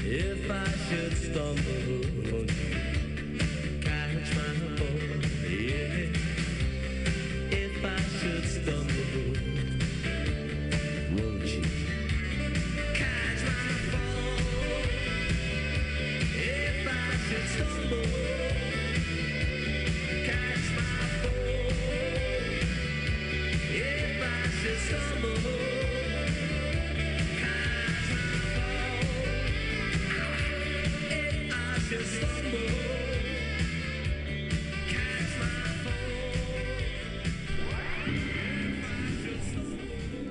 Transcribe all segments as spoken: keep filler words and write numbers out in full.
If I should stumble, won't you catch my fall? Yeah. If I should stumble, won't you catch my fall? If I should stumble, catch my fall. If I should stumble, catch my fall. If I should stumble, catch my fall. If I should stumble.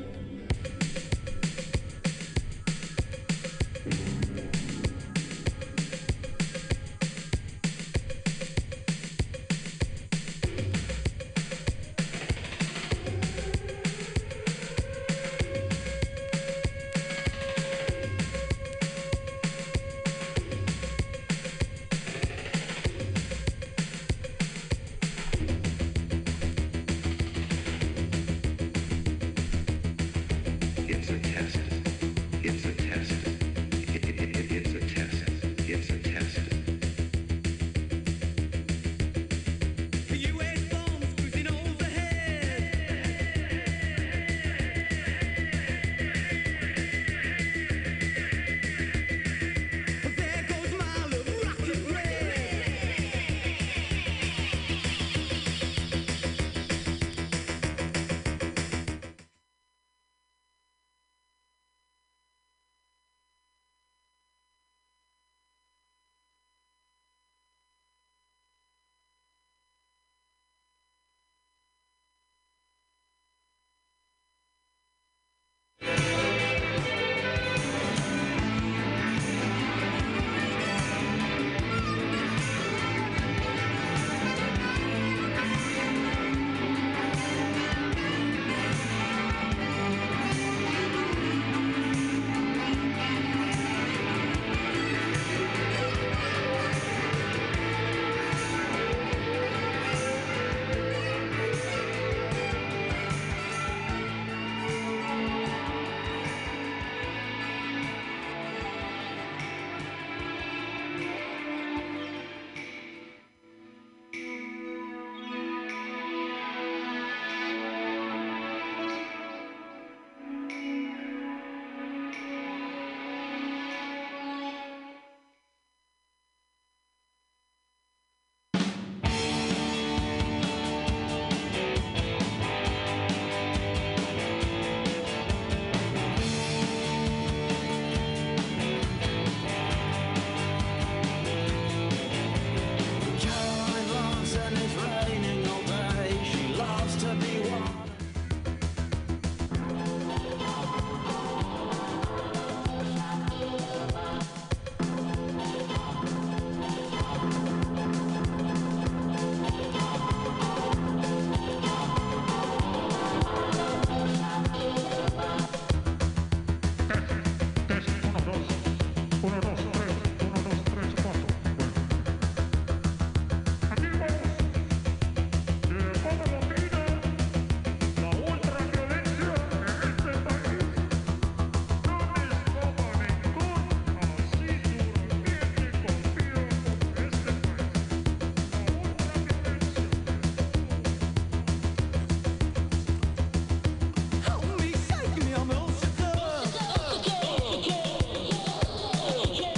It's a test. It's a test. It, it, it, it's a test. It's a test. U S bombs cruising overhead. There goes my little rocket red. Caroline loves and it's raining all day. She loves to be watered. Uno, dos, tres, uno, dos, tres, cuatro. Amigos de Colombina, la ultraviolencia en este país no les toma ningún así durmiente confío con este país. La ultraviolencia. Help me, save me, I'm all shook up.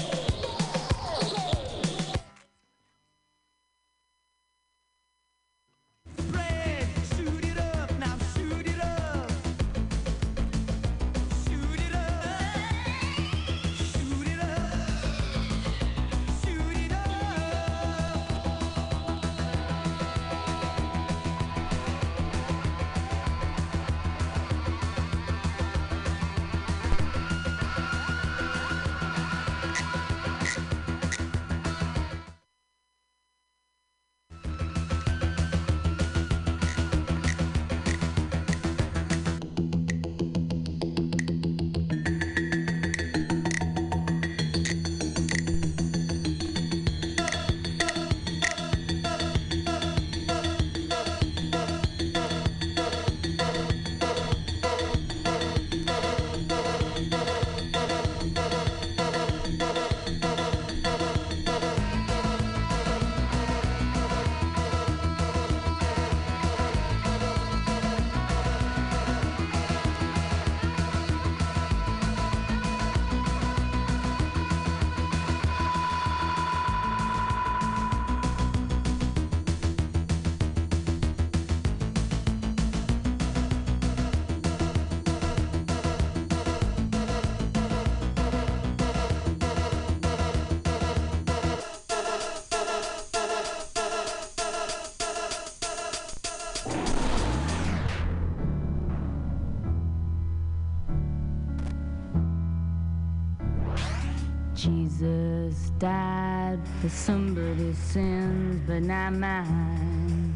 Jesus died for somebody's sins, but not mine.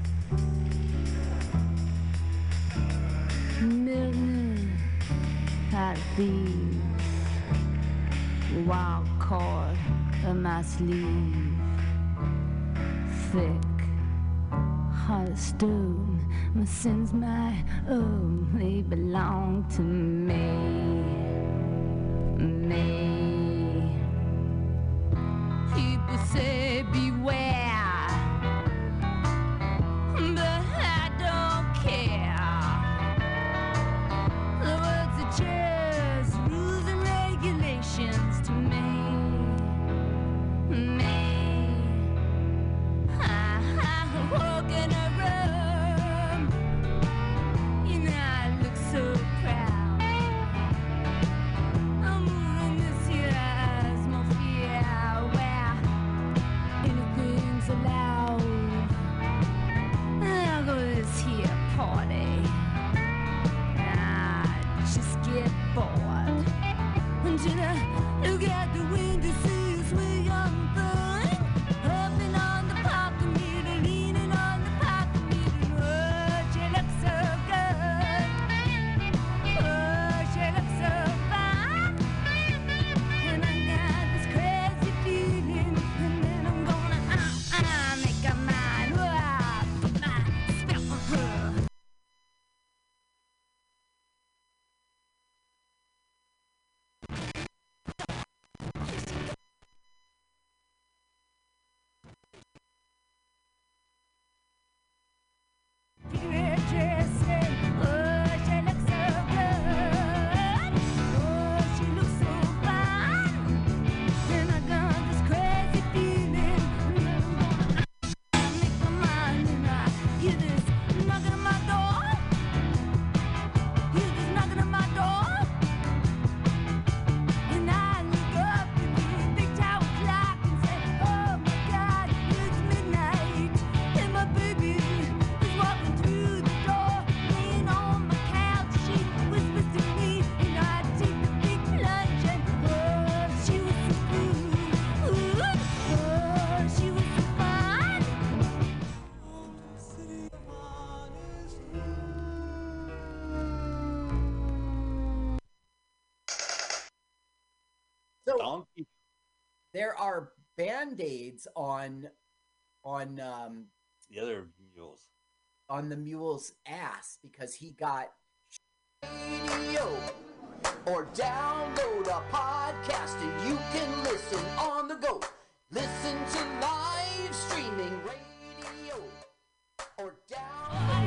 Million hot thieves, wild cord on my sleeve, thick heart of stone. My sins, my own, they belong to me, me. People say beware, but I don't care. The words are just rules and regulations to me, me. I, I walk in a room, you know I look so proud. I'm moving this here atmosphere where anything's allowed. I'll go to this here party. I just get bored. And should I look out the window, see you swing on thing? Hopping on the parking meter, leaning on the parking meter. Oh, she looks so good. Oh, she looks so fine. And I got this crazy feeling, and then I'm gonna uh, uh, make her mine. Oh, my spell for her. So Donkey. there are band-aids on on um, The other mules. on the mule's ass because he got radio or download a podcast and you can listen on the go. Listen to live streaming radio or download.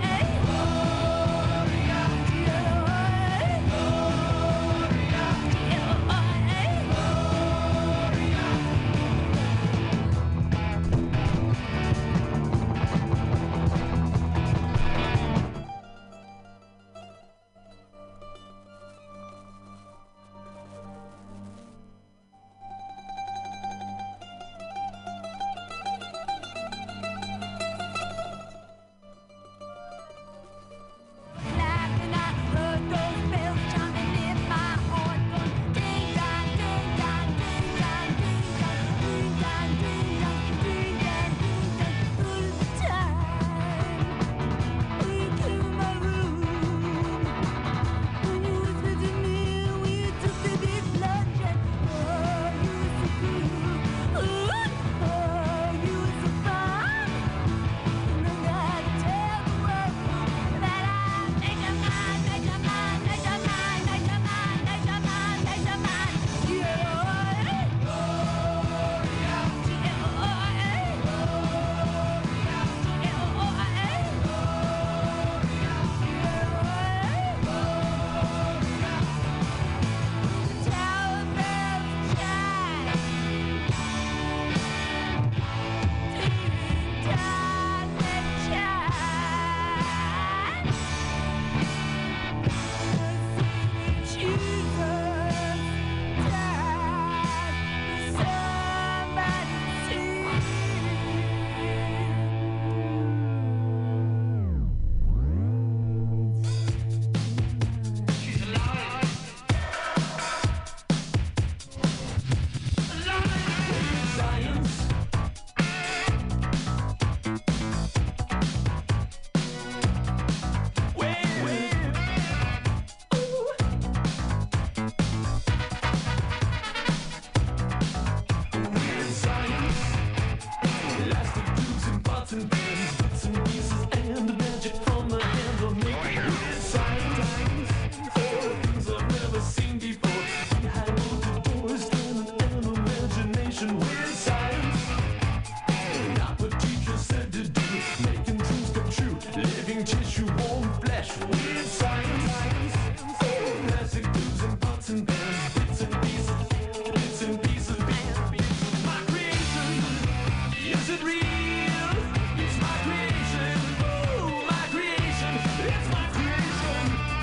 pots and pans, bits and pieces, and magic from the hand of making weird science. Oh, things I've never seen before. Behind bolted doors, standing an imagination. Weird science. Not what teachers said to do. Making dreams come true. Living tissue, warm flesh. Weird science. Oh, plastic tubes and pots and pans, bits and pieces, bits and pieces, bits and pieces. My creation. Is it real? It's my creation. Oh, my creation. It's my creation.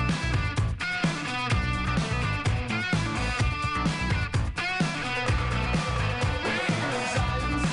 Weird science.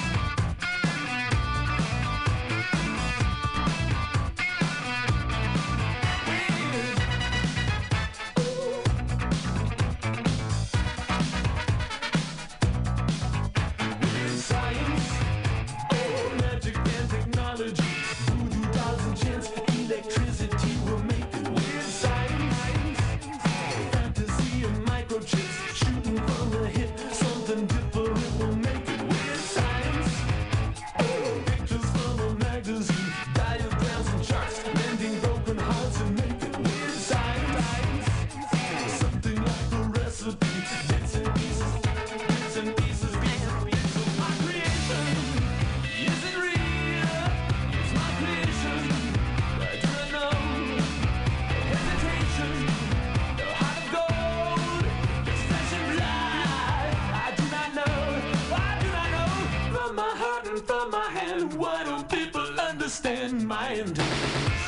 Weird science. Oh, magic and technology, voodoo dolls and chants, electricity will make it. Weird science, fantasy and microchips, shooting from the hip, something different will make it. Weird science, oh, pictures from a magazine, diagrams and charts, mending broken hearts and make it. Weird science, something like a recipe, bits and pieces, bits and pieces, bits and pieces. My creation. Is it real? It's my creation. I do not know. Hesitation. The heart of gold. It's flesh and blood. I do not know. I do not know. From my heart and from my hand. Why don't people understand my intentions?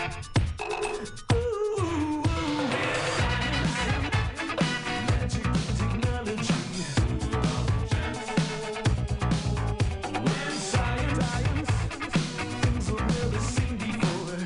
Ooh, weird science. Magic technology. Weird science, things I've never seen before.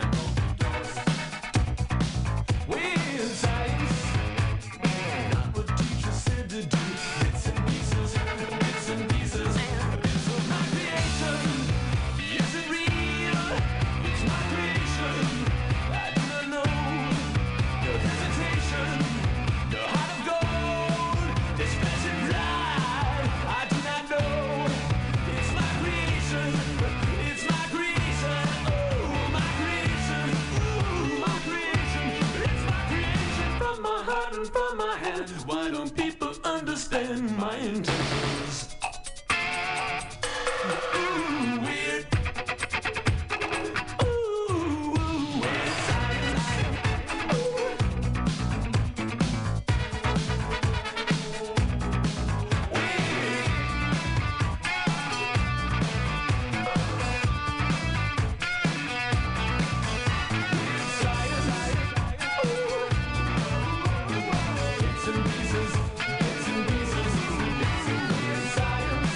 Weird science, not what teachers said to do. Bits and pieces, bits and pieces, bits of my creation. Is it real? It's my creation. I do not know. No hesitation, no heart of gold. This flesh and blood. I do not know. It's my creation. It's my creation. Oh, my creation. Ooh, my creation. It's my creation from my heart and from my hand. Why don't people understand my intentions? Ooh, weird. Ooh, weird science. Bits and pieces, bits and pieces, bits and weird science.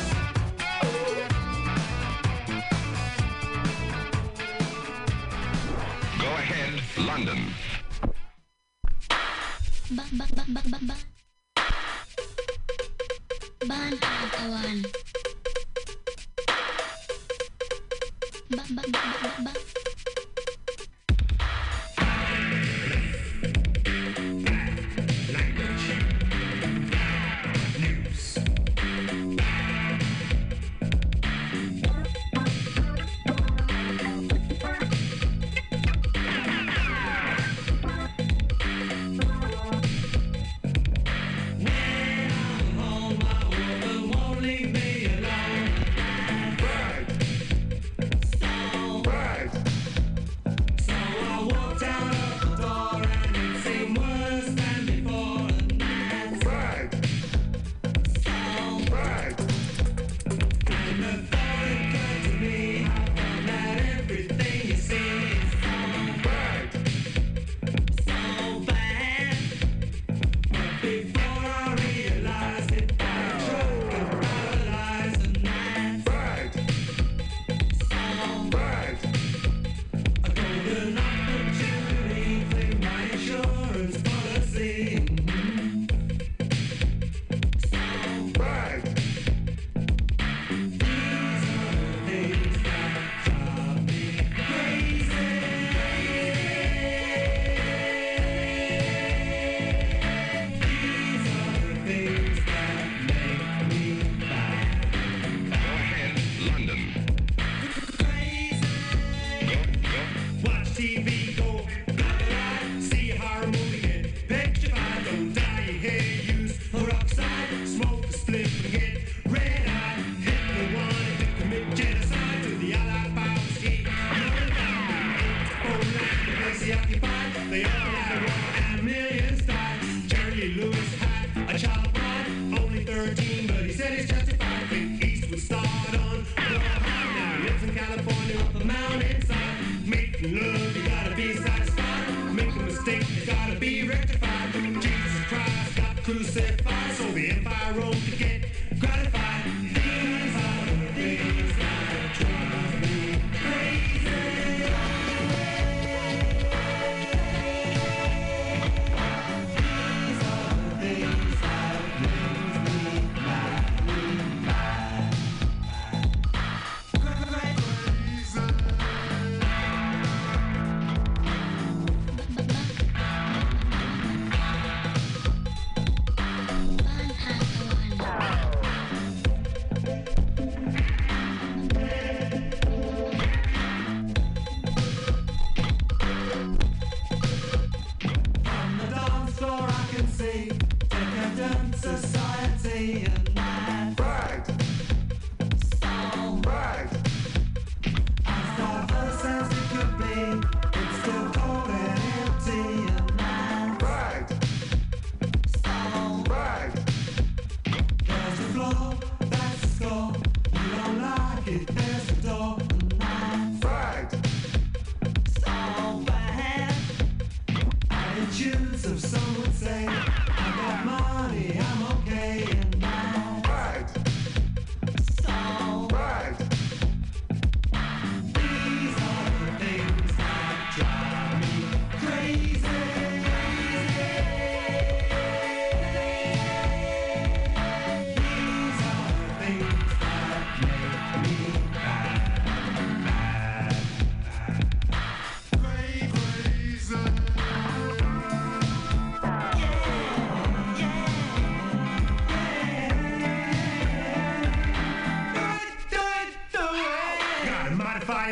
Go ahead, London. Ba ba ba ba ba ba. Bahan kawan. Ba ba ba ba ba ba. Birds.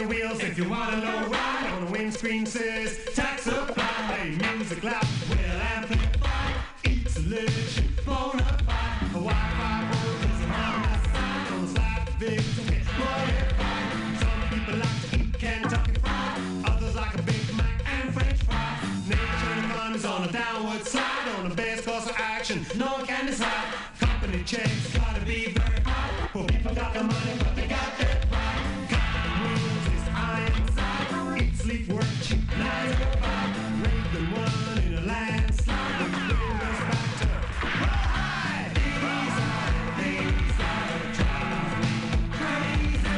flying wheels. If you wanna know why, on the windscreen says tax supply. Music loud, well amplified. Eats a religion, bonafide. A Wi-Fi world is on the side. On the slide, victim get modified. Some people like to eat Kentucky Fried. Others like a Big Mac and French fries. Nature and fun is on a downward slide. On the best course of action, no one can decide. Company checks gotta be very high. Well, people got the money, but they got their pride. Got the rules, it's Ironside. Eat, sleep, work, cheap, nine to five. Reagan won in a landslide. But the wind goes back to high. These are the things that drive me crazy.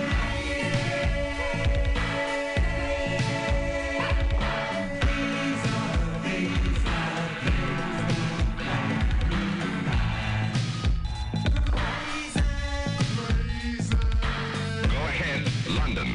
These are the things that make Go ahead, London.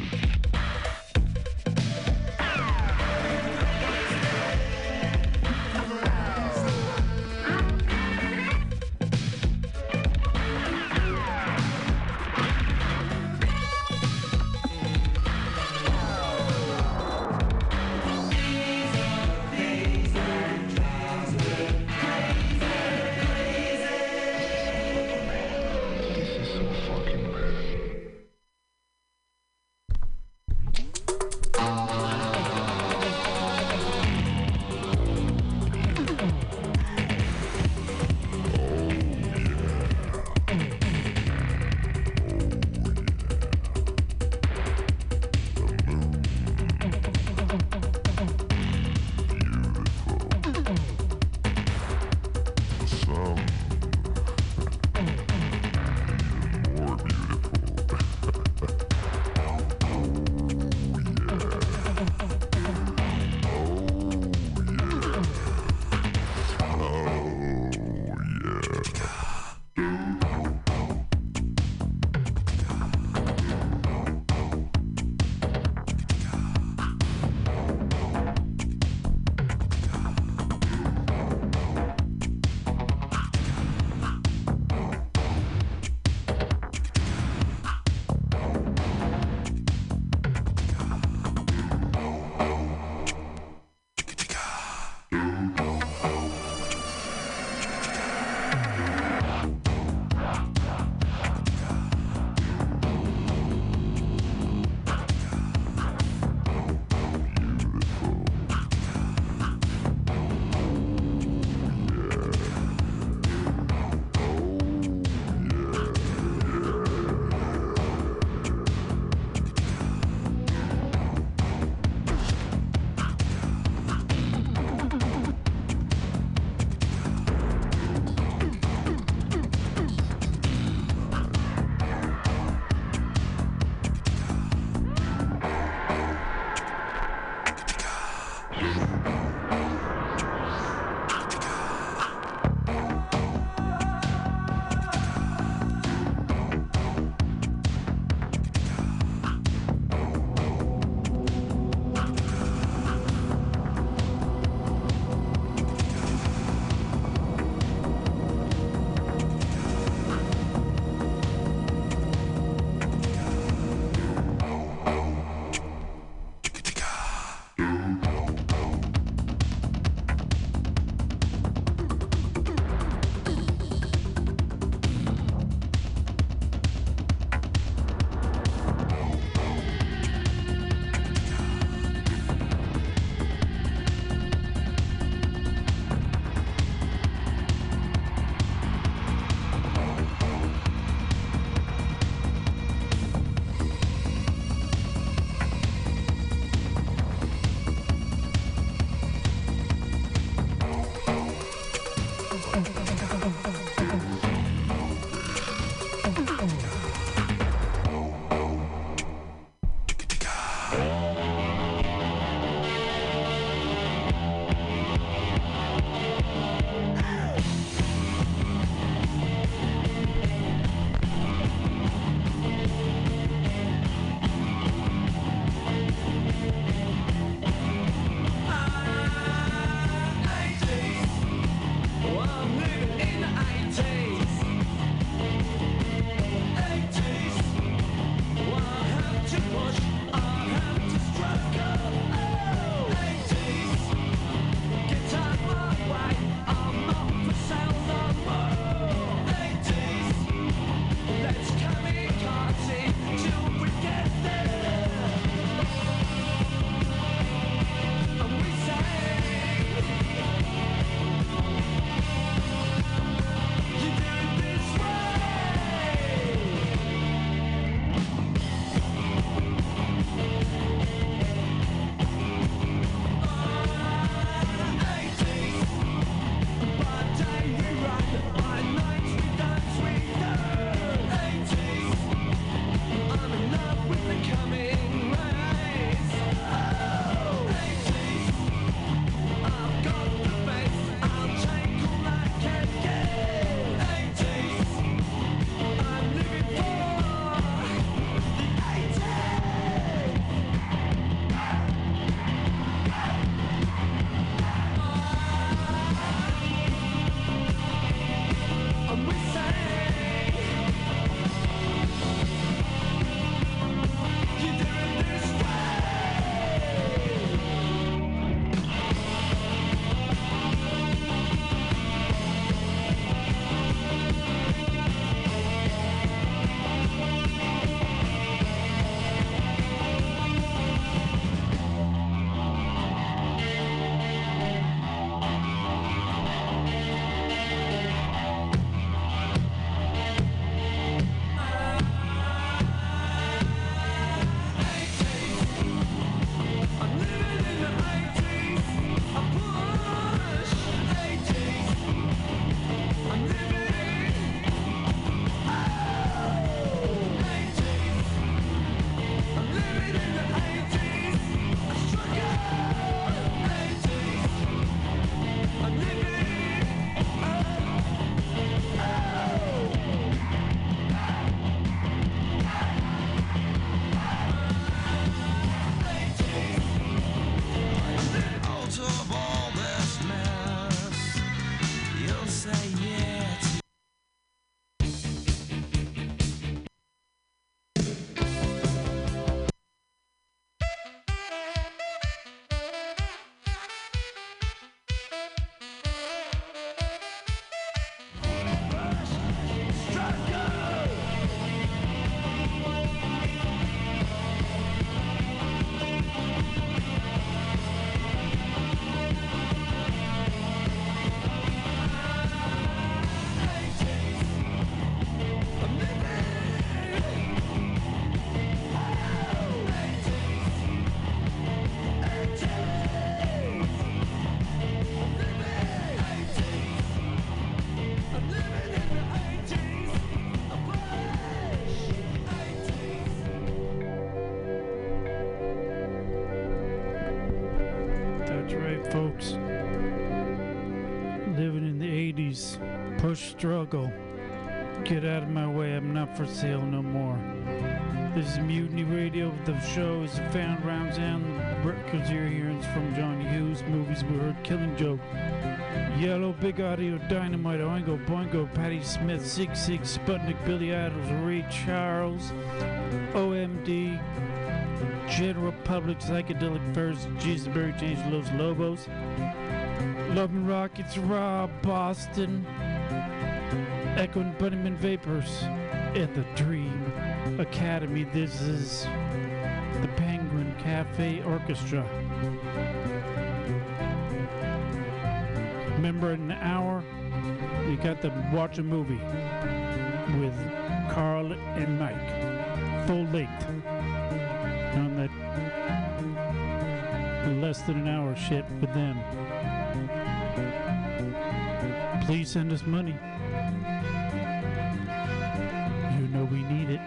Push struggle. Get out of my way, I'm not for sale no more. This is Mutiny Radio. The show is found round town. Records you're hearing from Johnny Hughes. Movies we heard. Killing Joke. Yellow, Big Audio, Dynamite, Oingo, Boingo, Patti Smith, Sig Sig, Sputnik, Billy Idols, Ray Charles, O M D, General Public, Psychedelic Furs, Jesus Berry, James Los Lobos, Love and Rockets, Rob, Boston, Echo and Bunnyman Vapors, and the Dream Academy. This is the Penguin Cafe Orchestra. Remember, in an hour, we got to watch a movie with Carl and Mike, full length, on that less than an hour shit with them. Please send us money. You know we need it.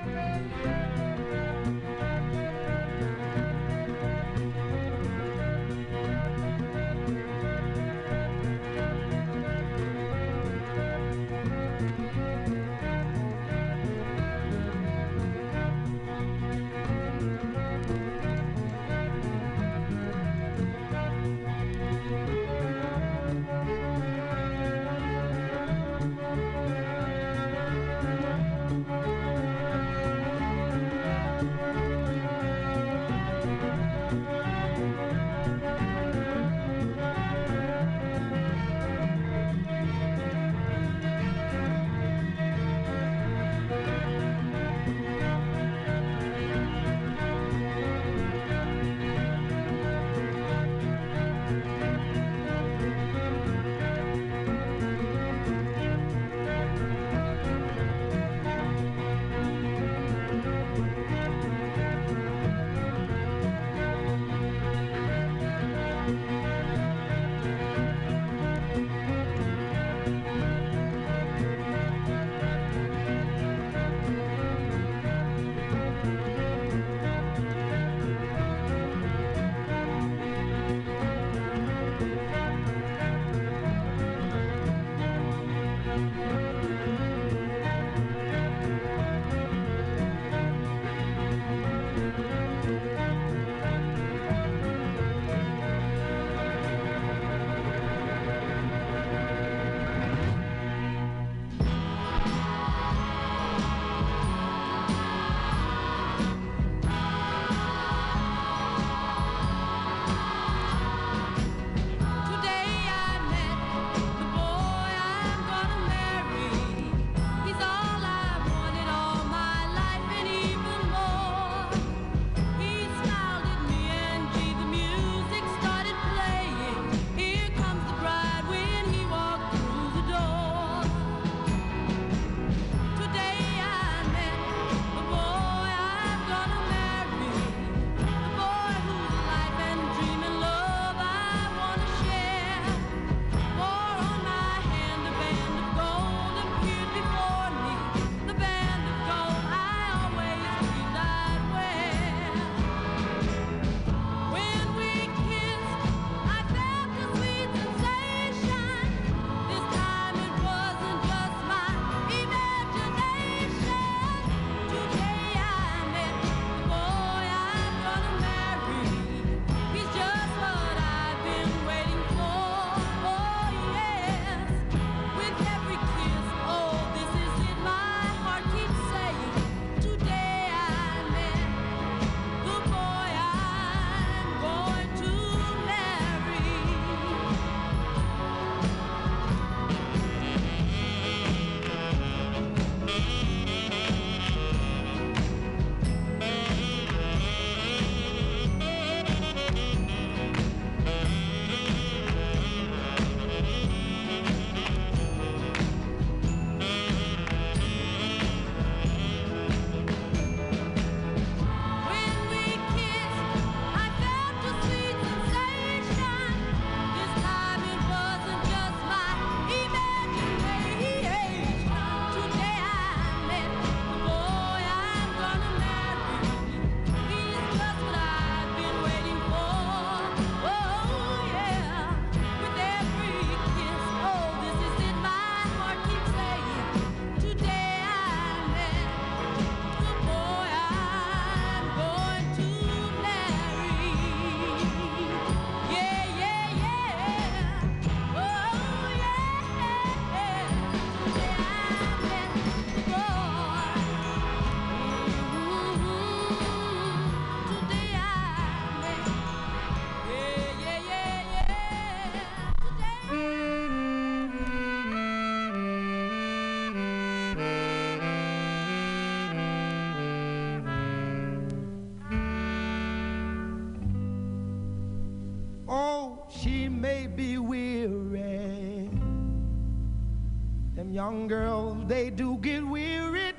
Young girls, they do get wearied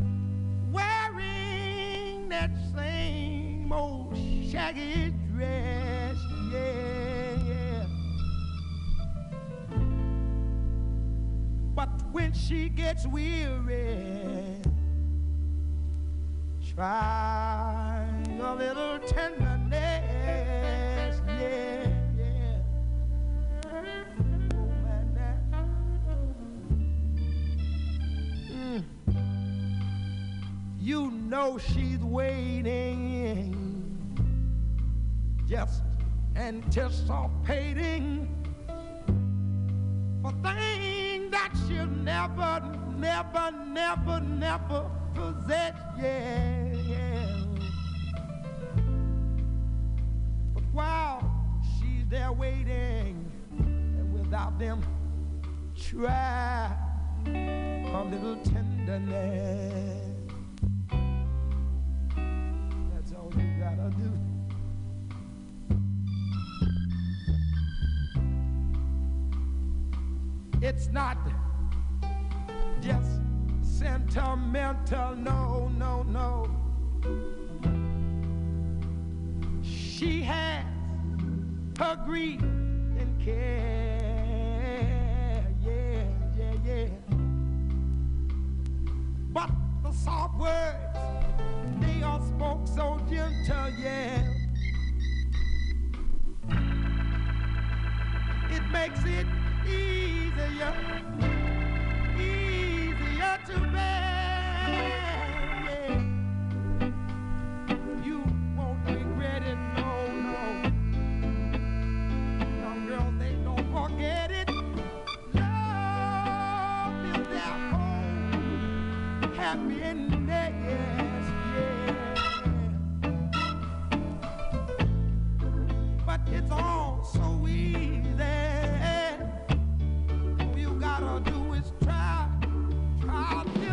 wearing that same old shaggy dress, yeah, yeah. But when she gets weary, try a little tenderness, yeah, yeah. Oh, man, that. Mm. You know she's waiting, just anticipating for things that she'll never, never, never, never possess, yeah, yeah. But while she's there waiting, and without them, try a little tenderness. That's all you gotta do. It's not just sentimental, no, no, no. She has her grief and care, yeah, yeah, yeah. But the soft words, they are spoke so gentle, yeah. It makes it easier, easier to bear, yeah. You won't regret it, no, no. Young girls, they don't forget it. Love is their home, happiness, yeah. But it's all so easy. All you gotta do is try, try this.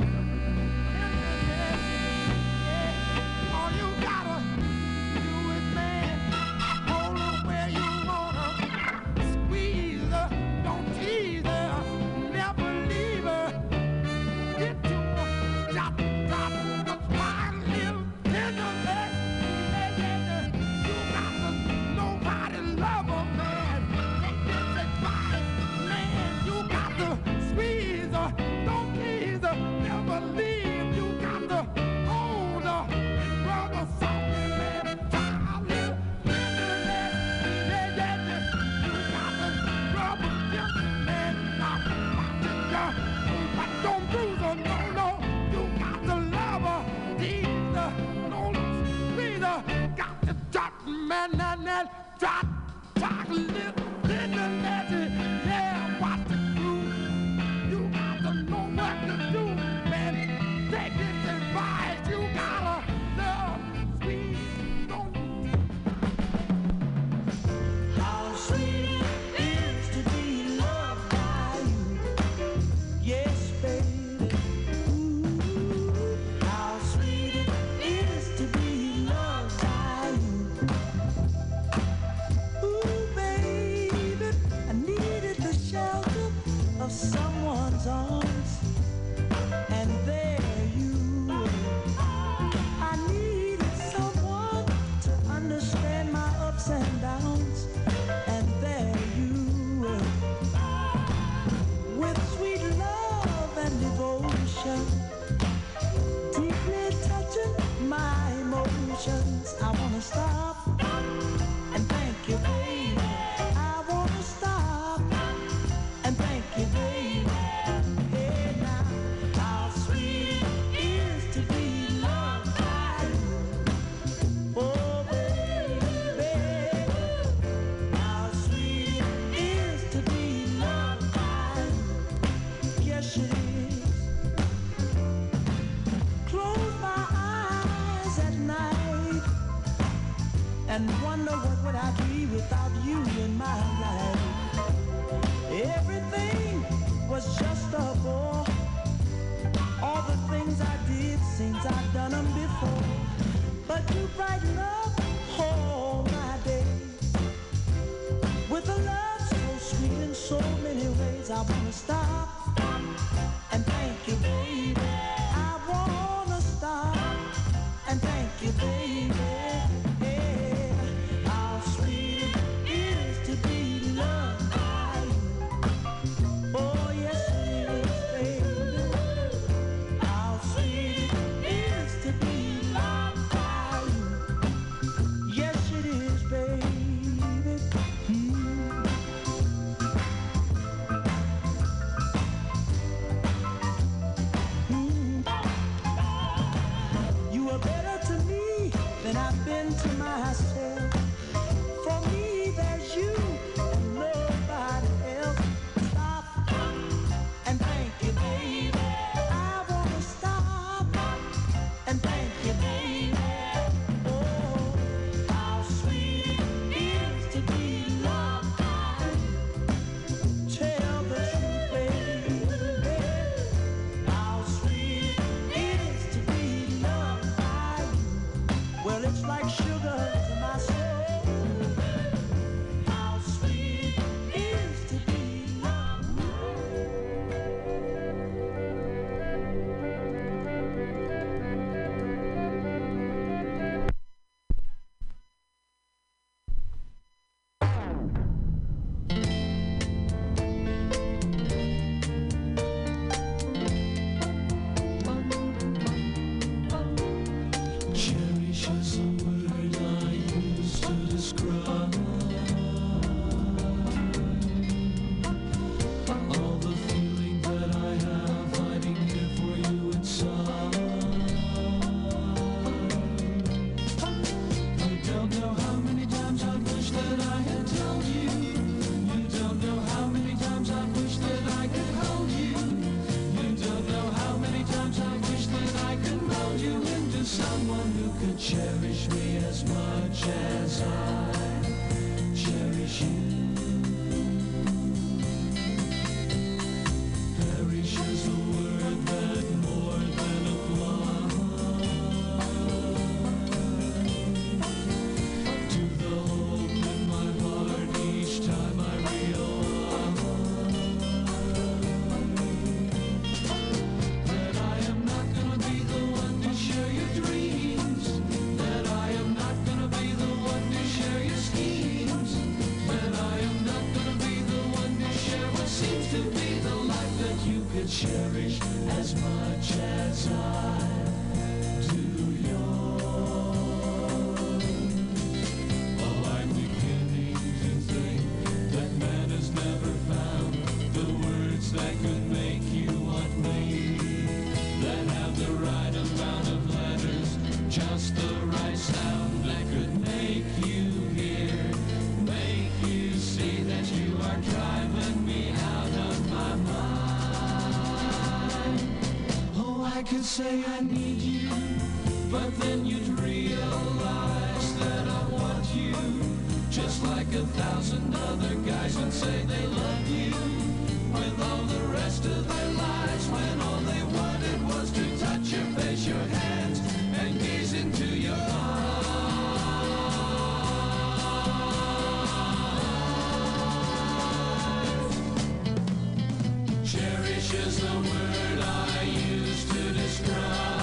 All you gotta do is, man, hold her where you wanna. Squeeze her, don't tease her, never leave her. Get to her, drop, drop, drop, smile, little tenderness. You got to nobody love her, man. Take this advice, man. You got to squeeze her, don't tease her, never leave. You got to hold her and rub her softly, man. Try a little tenderness, yeah, yeah, yeah. You got to rub her gently, man. Now, watch it, girl, but don't bruise her, no, no. You got to love her, tease her, no, squeeze her. Got to drop, man, that, that, drop, drop a little tenderness, yeah. Watch it groove. You got to know what to do, man. Take this advice. You gotta love, sweet, don't how sweet it is to be loved by you. Yes, baby. Ooh, how sweet it is to be loved by you. Ooh, baby, I needed the shelter of someone's arms, and there you were. I needed someone to understand my ups and downs, and there you were. With sweet love and devotion, deeply touching my emotions. I wanna stop and thank you, baby. I wanna stop and thank you, baby. Hey, now, how sweet it is to be loved by you. Oh, baby, how sweet it is to be loved by you. Yes, it is. Close my eyes at night and wonder what would I be without you in my life. Everything was just a bore. All the things I did seems I've done them before. But you brighten up all my days with a love so sweet in so many ways. I wanna stop could cherish me as much as I cherish you. Perish is a word that more than a flaw to the hope in my heart each time I realize that I am not gonna be the one to share your dreams, that I am not gonna be the one to share your schemes, that I am not gonna be the one to share what seems to be the life that you could cherish as much as I do yours. Oh, I'm beginning to think that man has never found the words that could make you want me, that have the right amount of letters, just the right sound that could make you hear, make you see that you are driving me out of my mind. Oh, I could say I need you, but then you'd realize that I want you, just like a thousand other guys would say they love you, with all the rest of their lives, when all they wanted was to touch your face, your hands, and gaze into your eyes. Cherish is the word I use to describe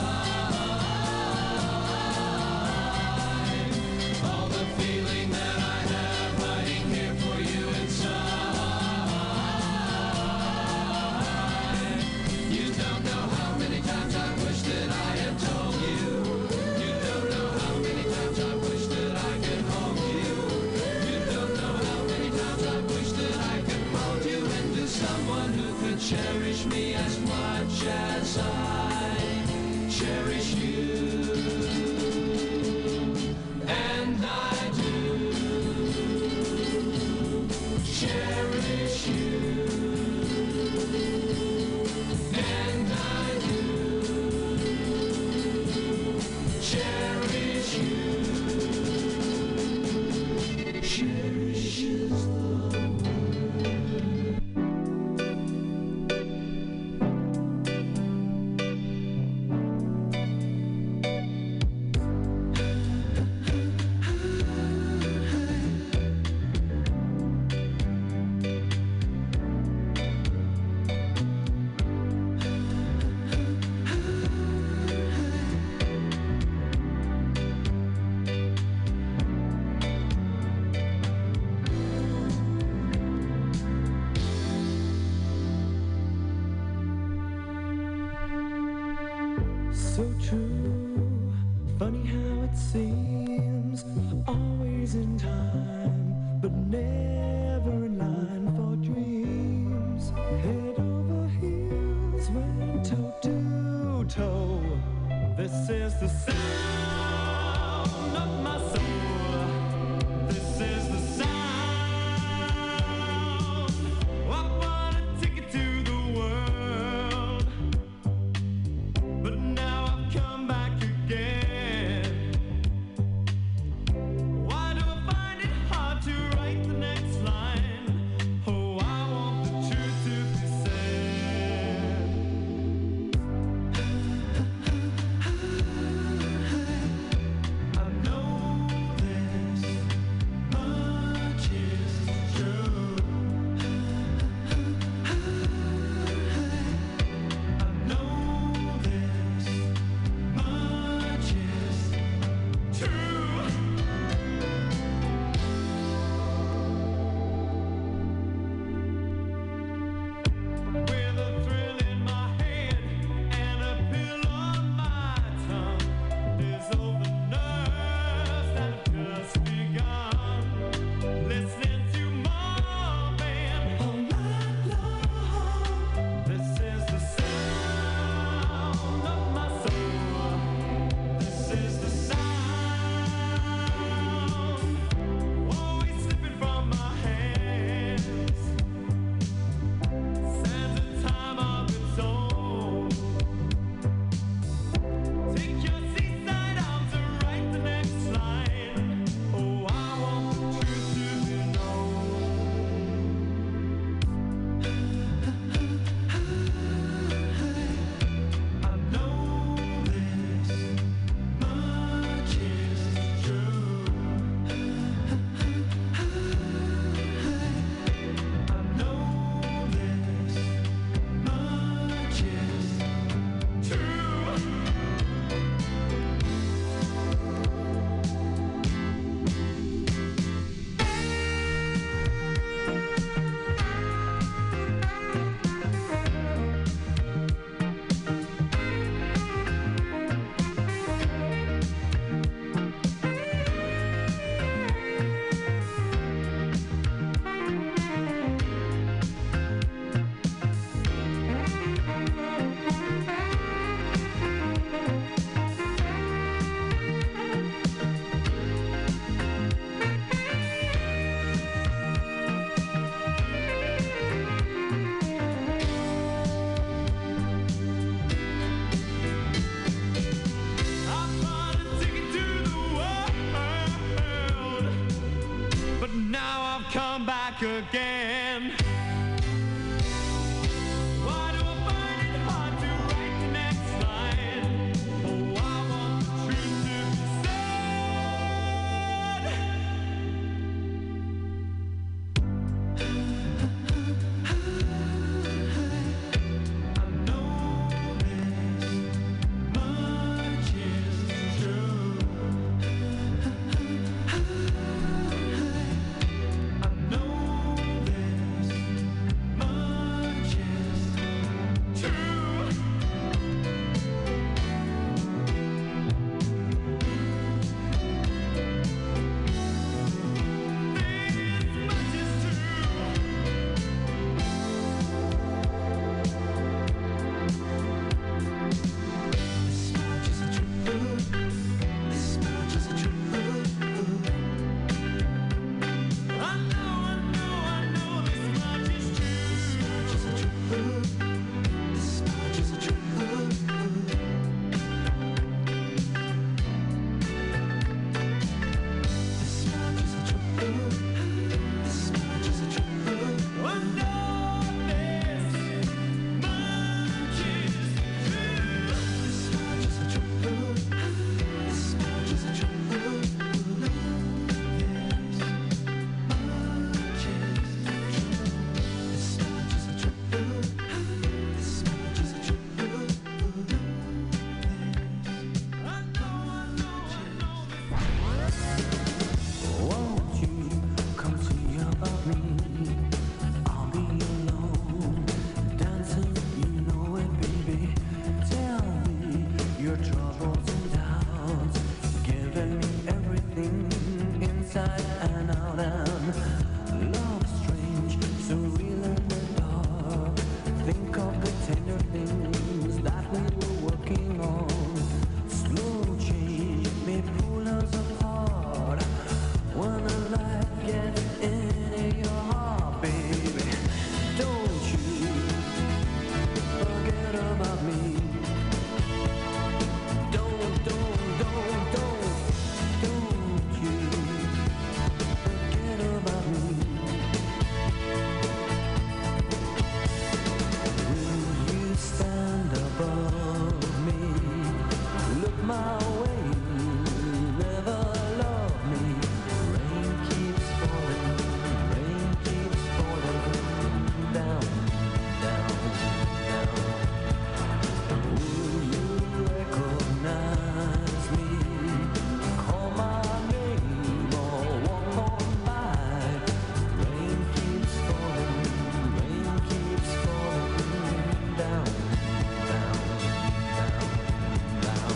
all the feeling that I have hiding here for you inside. You don't know how many times I wish that I had told you. You don't know how many times I wish that I could hold you. You don't know how many times I wish that I could mold you into someone who could cherish me as much as I cherish you. And I do cherish you. And I do cherish you. Cherish is the So true, funny how it seems, always in time, but never in line for dreams. Head over heels, went toe to toe. This is the sound of my soul. This is the sound. I wanna take it to the world. But now I've come back again. Why do I find it hard to write the next line? Oh, I want the truth to be said. I know clouds, giving me everything inside and out. And love strange, surreal in the dark. Think of the tender things that we were working on. Slow change may pull us apart. When a light gets into your heart, baby, don't you forget about me. Don't, don't, don't, don't, don't you forget about me. Will you stand above me? Look my way, never love me. Rain keeps falling, rain keeps falling down, down, down. Will you recognize me? Call my name or walk on by. Rain keeps falling, rain keeps falling down, down, down, down.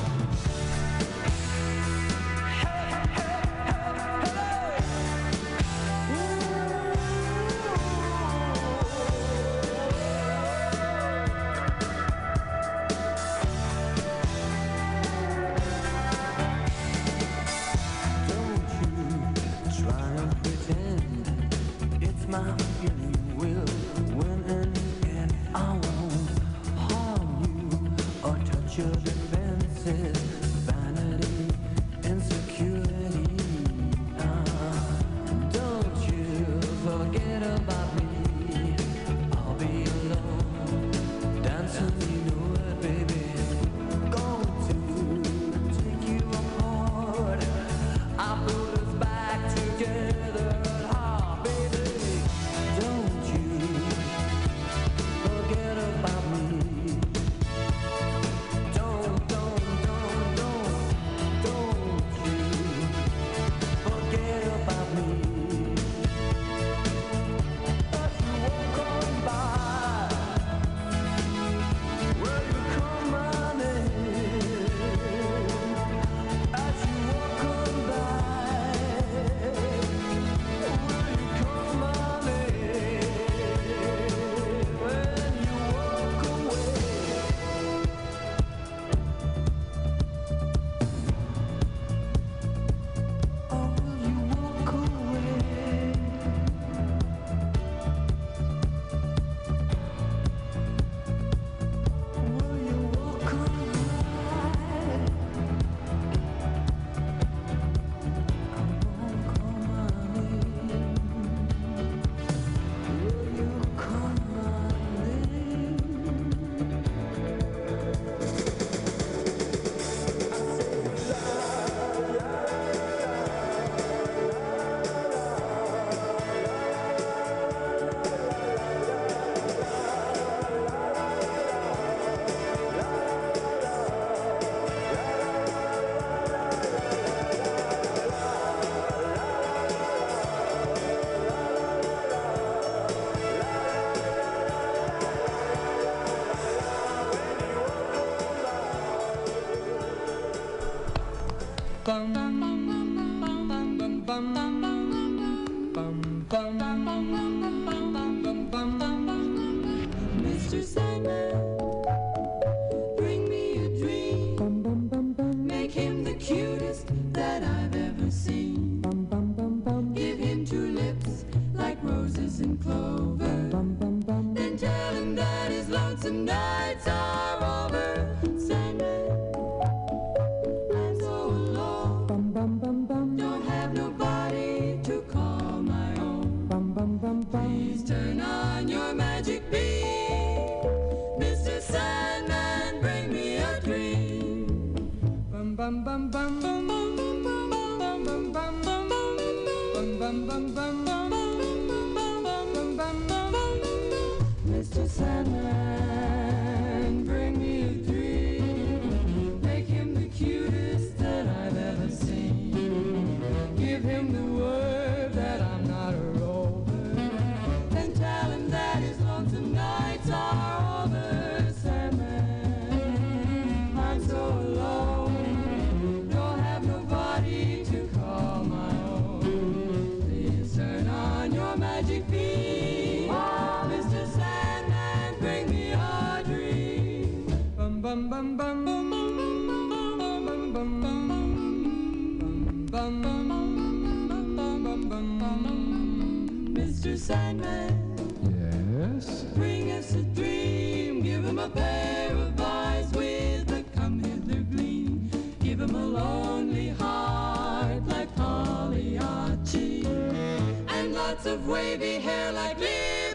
Don't you try and pretend it's my feeling will win in the end. I won't harm you or touch your defenses. Vanity, insecurity. Ah, don't you forget about me. I'll be alone, dancing, you know it, baby. Going to take you apart. I put us back together at heart, baby. Don't you forget about me. Don't, don't, don't, don't, don't you forget about me. As you walk on by, will you call my name? As you walk on by, will you call my name? When you walk away. Oh, will you walk away? Will you walk away? I won't call my name. Will you call my name? Bum, bum, bum, bum, bum, bum, bum, bum, bum, bum, bum, bum. Mister Sandman, bring me a dream. Make him the cutest that I've ever seen. Give him two lips like roses and clover. Then tell him that his lonesome nights are over. Sandman, I'm so alone. Don't have nobody to call my own. Please turn on your magic beam. Mister Sandman, bring me a dream. Bum, bum, bum, bum, bum, bum, bum, bum, bum, bum, bum, bum, bum, bum, bum, bum, bum, bum, bum. Mister Sandman, bring me a dream. Make him the cutest that I've ever seen. Give him the word that I'm not a rover. Then tell him that his lonesome nights are over. Sandman, I'm so alone. Don't Sandman. Yes. Bring us a dream, give him a pair of eyes with a come hither gleam. Give him a lonely heart like Pagliacci, and lots of wavy hair like Lily.